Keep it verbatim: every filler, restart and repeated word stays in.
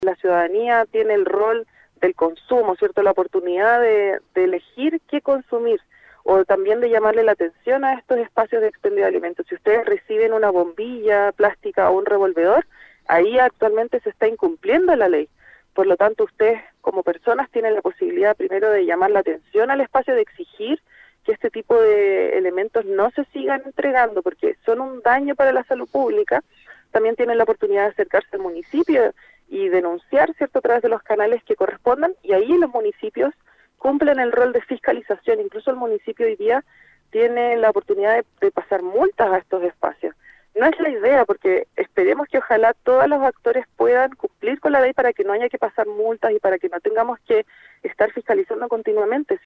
La ciudadanía tiene el rol del consumo, ¿cierto? La oportunidad de, de elegir qué consumir, o también de llamarle la atención a estos espacios de expendio de alimentos. Si ustedes reciben una bombilla plástica o un revolvedor, ahí actualmente se está incumpliendo la ley. Por lo tanto, ustedes como personas tienen la posibilidad primero de llamar la atención al espacio, de exigir que este tipo de elementos no se sigan entregando porque son un daño para la salud pública. También tienen la oportunidad de acercarse al municipio y denunciar, ¿cierto?, a través de los canales que correspondan, y ahí los municipios cumplen el rol de fiscalización. Incluso el municipio hoy día tiene la oportunidad de, de pasar multas a estos espacios. No es la idea, porque esperemos que ojalá todos los actores puedan cumplir con la ley para que no haya que pasar multas y para que no tengamos que estar fiscalizando continuamente.